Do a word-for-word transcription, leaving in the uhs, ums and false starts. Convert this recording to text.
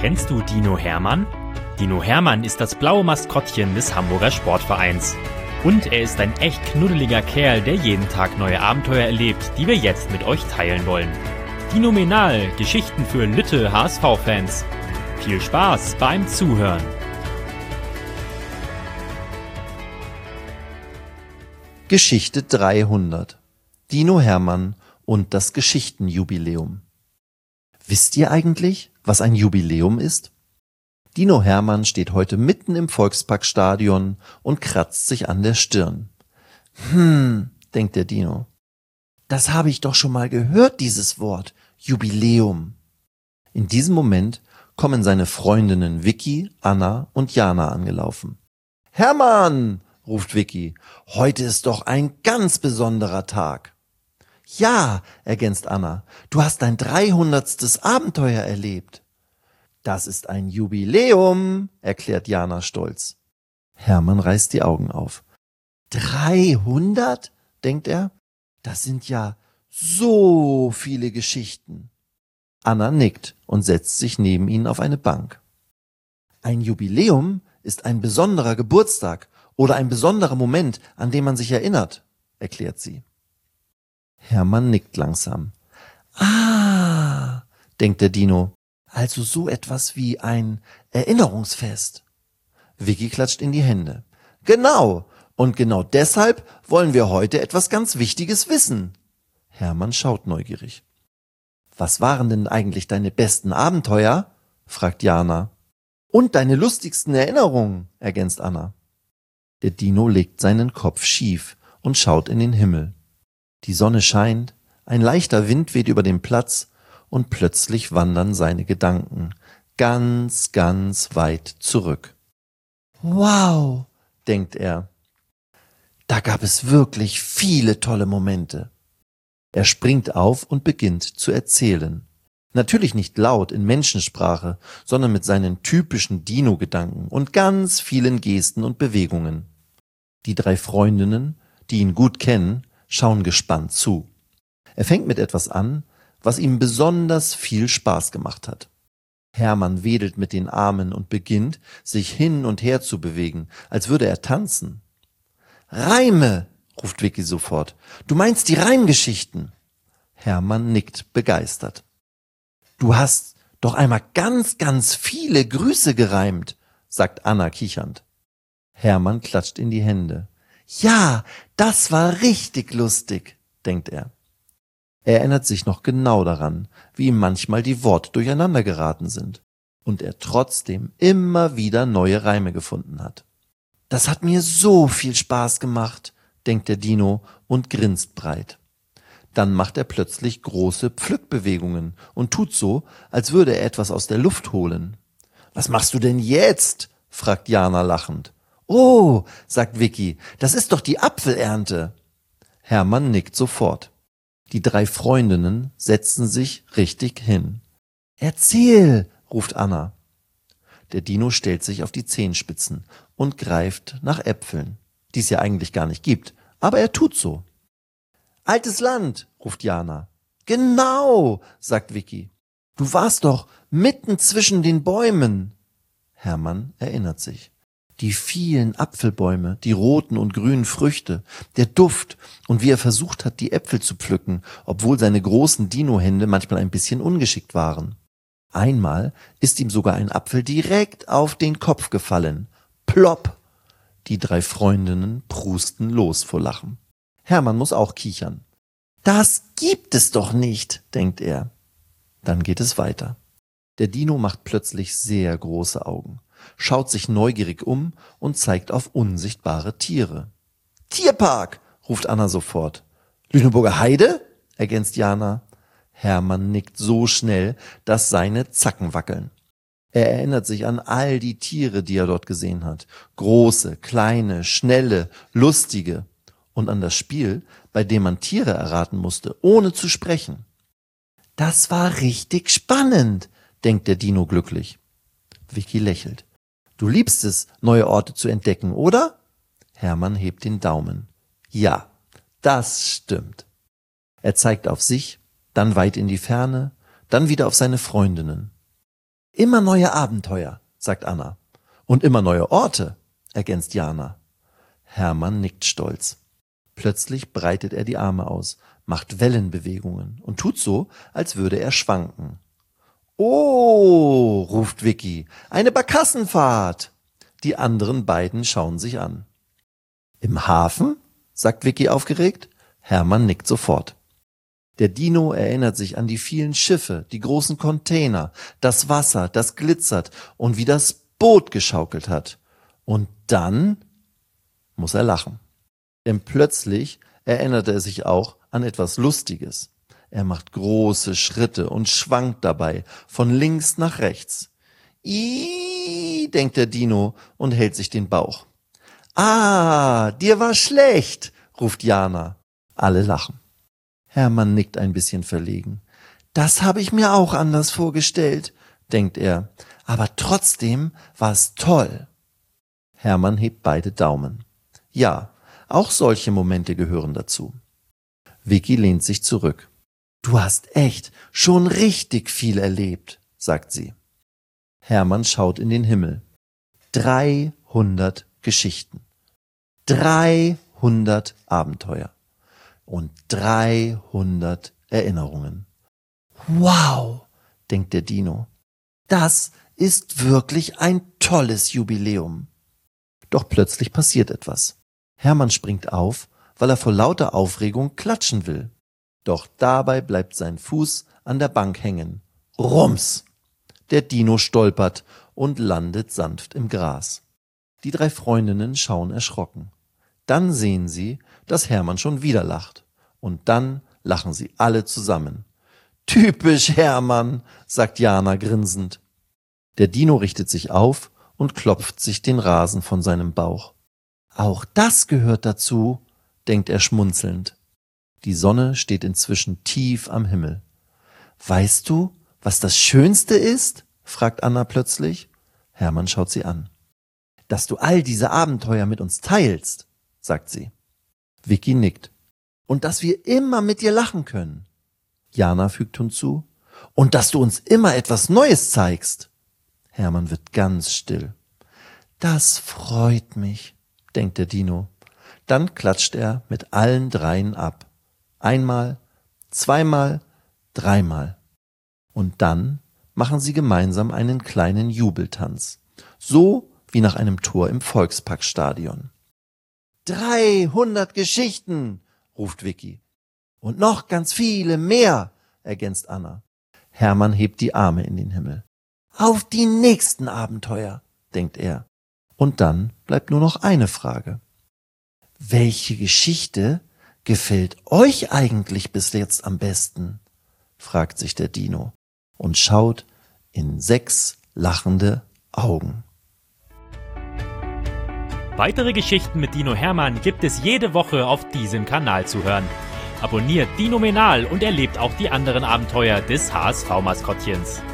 Kennst du Dino Hermann? Dino Hermann ist das blaue Maskottchen des Hamburger Sportvereins. Und er ist ein echt knuddeliger Kerl, der jeden Tag neue Abenteuer erlebt, die wir jetzt mit euch teilen wollen. Dinomenal, Geschichten für Lütte H S V-Fans. Viel Spaß beim Zuhören. Geschichte dreihundert. Dino Hermann und das Geschichtenjubiläum. Wisst ihr eigentlich, was ein Jubiläum ist? Dino Hermann steht heute mitten im Volksparkstadion und kratzt sich an der Stirn. Hm, denkt der Dino. Das habe ich doch schon mal gehört, dieses Wort. Jubiläum. In diesem Moment kommen seine Freundinnen Vicky, Anna und Jana angelaufen. Hermann, ruft Vicky, heute ist doch ein ganz besonderer Tag. Ja, ergänzt Anna, du hast dein dreihundertstes Abenteuer erlebt. Das ist ein Jubiläum, erklärt Jana stolz. Hermann reißt die Augen auf. Dreihundert, denkt er, das sind ja so viele Geschichten. Anna nickt und setzt sich neben ihn auf eine Bank. Ein Jubiläum ist ein besonderer Geburtstag oder ein besonderer Moment, an den man sich erinnert, erklärt sie. Hermann nickt langsam. Ah, denkt der Dino, also so etwas wie ein Erinnerungsfest. Vicky klatscht in die Hände. Genau, und genau deshalb wollen wir heute etwas ganz Wichtiges wissen. Hermann schaut neugierig. Was waren denn eigentlich deine besten Abenteuer? Fragt Jana. Und deine lustigsten Erinnerungen, ergänzt Anna. Der Dino legt seinen Kopf schief und schaut in den Himmel. Die Sonne scheint, ein leichter Wind weht über den Platz und plötzlich wandern seine Gedanken ganz, ganz weit zurück. Wow, denkt er. Da gab es wirklich viele tolle Momente. Er springt auf und beginnt zu erzählen. Natürlich nicht laut in Menschensprache, sondern mit seinen typischen Dino-Gedanken und ganz vielen Gesten und Bewegungen. Die drei Freundinnen, die ihn gut kennen, schauen gespannt zu. Er fängt mit etwas an, was ihm besonders viel Spaß gemacht hat. Hermann wedelt mit den Armen und beginnt, sich hin und her zu bewegen, als würde er tanzen. Reime, ruft Vicky sofort. Du meinst die Reimgeschichten? Hermann nickt begeistert. Du hast doch einmal ganz, ganz viele Grüße gereimt, sagt Anna kichernd. Hermann klatscht in die Hände. Ja, das war richtig lustig, denkt er. Er erinnert sich noch genau daran, wie ihm manchmal die Worte durcheinander geraten sind und er trotzdem immer wieder neue Reime gefunden hat. Das hat mir so viel Spaß gemacht, denkt der Dino und grinst breit. Dann macht er plötzlich große Pflückbewegungen und tut so, als würde er etwas aus der Luft holen. Was machst du denn jetzt? Fragt Jana lachend. Oh, sagt Vicky, das ist doch die Apfelernte. Hermann nickt sofort. Die drei Freundinnen setzen sich richtig hin. Erzähl, ruft Anna. Der Dino stellt sich auf die Zehenspitzen und greift nach Äpfeln, die es ja eigentlich gar nicht gibt, aber er tut so. Altes Land, ruft Jana. Genau, sagt Vicky. Du warst doch mitten zwischen den Bäumen. Hermann erinnert sich. Die vielen Apfelbäume, die roten und grünen Früchte, der Duft und wie er versucht hat, die Äpfel zu pflücken, obwohl seine großen Dino-Hände manchmal ein bisschen ungeschickt waren. Einmal ist ihm sogar ein Apfel direkt auf den Kopf gefallen. Plopp! Die drei Freundinnen prusten los vor Lachen. Hermann muss auch kichern. Das gibt es doch nicht, denkt er. Dann geht es weiter. Der Dino macht plötzlich sehr große Augen, schaut sich neugierig um und zeigt auf unsichtbare Tiere. Tierpark, ruft Anna sofort. Lüneburger Heide, ergänzt Jana. Hermann nickt so schnell, dass seine Zacken wackeln. Er erinnert sich an all die Tiere, die er dort gesehen hat. Große, kleine, schnelle, lustige. Und an das Spiel, bei dem man Tiere erraten musste, ohne zu sprechen. Das war richtig spannend, denkt der Dino glücklich. Vicky lächelt. Du liebst es, neue Orte zu entdecken, oder? Hermann hebt den Daumen. Ja, das stimmt. Er zeigt auf sich, dann weit in die Ferne, dann wieder auf seine Freundinnen. Immer neue Abenteuer, sagt Anna. Und immer neue Orte, ergänzt Jana. Hermann nickt stolz. Plötzlich breitet er die Arme aus, macht Wellenbewegungen und tut so, als würde er schwanken. Oh, ruft Vicky, eine Barkassenfahrt. Die anderen beiden schauen sich an. Im Hafen? Sagt Vicky aufgeregt. Hermann nickt sofort. Der Dino erinnert sich an die vielen Schiffe, die großen Container, das Wasser, das glitzert und wie das Boot geschaukelt hat. Und dann muss er lachen. Denn plötzlich erinnert er sich auch an etwas Lustiges. Er macht große Schritte und schwankt dabei von links nach rechts. Ih, denkt der Dino und hält sich den Bauch. Ah, dir war schlecht, ruft Jana. Alle lachen. Hermann nickt ein bisschen verlegen. Das habe ich mir auch anders vorgestellt, denkt er. Aber trotzdem war es toll. Hermann hebt beide Daumen. Ja, auch solche Momente gehören dazu. Vicky lehnt sich zurück. Du hast echt schon richtig viel erlebt, sagt sie. Hermann schaut in den Himmel. Dreihundert Geschichten. Dreihundert Abenteuer. Und dreihundert Erinnerungen. Wow, denkt der Dino. Das ist wirklich ein tolles Jubiläum. Doch plötzlich passiert etwas. Hermann springt auf, weil er vor lauter Aufregung klatschen will. Doch dabei bleibt sein Fuß an der Bank hängen. Rums! Der Dino stolpert und landet sanft im Gras. Die drei Freundinnen schauen erschrocken. Dann sehen sie, dass Hermann schon wieder lacht. Und dann lachen sie alle zusammen. Typisch Hermann, sagt Jana grinsend. Der Dino richtet sich auf und klopft sich den Rasen von seinem Bauch. Auch das gehört dazu, denkt er schmunzelnd. Die Sonne steht inzwischen tief am Himmel. Weißt du, was das Schönste ist? Fragt Anna plötzlich. Hermann schaut sie an. Dass du all diese Abenteuer mit uns teilst, sagt sie. Vicky nickt. Und dass wir immer mit dir lachen können. Jana fügt hinzu. Und dass du uns immer etwas Neues zeigst. Hermann wird ganz still. Das freut mich, denkt der Dino. Dann klatscht er mit allen dreien ab. Einmal, zweimal, dreimal. Und dann machen sie gemeinsam einen kleinen Jubeltanz. So wie nach einem Tor im Volksparkstadion. Dreihundert Geschichten, ruft Vicky. Und noch ganz viele mehr, ergänzt Anna. Hermann hebt die Arme in den Himmel. Auf die nächsten Abenteuer, denkt er. Und dann bleibt nur noch eine Frage. Welche Geschichte gefällt euch eigentlich bis jetzt am besten? Fragt sich der Dino und schaut in sechs lachende Augen. Weitere Geschichten mit Dino Hermann gibt es jede Woche auf diesem Kanal zu hören. Abonniert Dinomenal und erlebt auch die anderen Abenteuer des H S V-Maskottchens.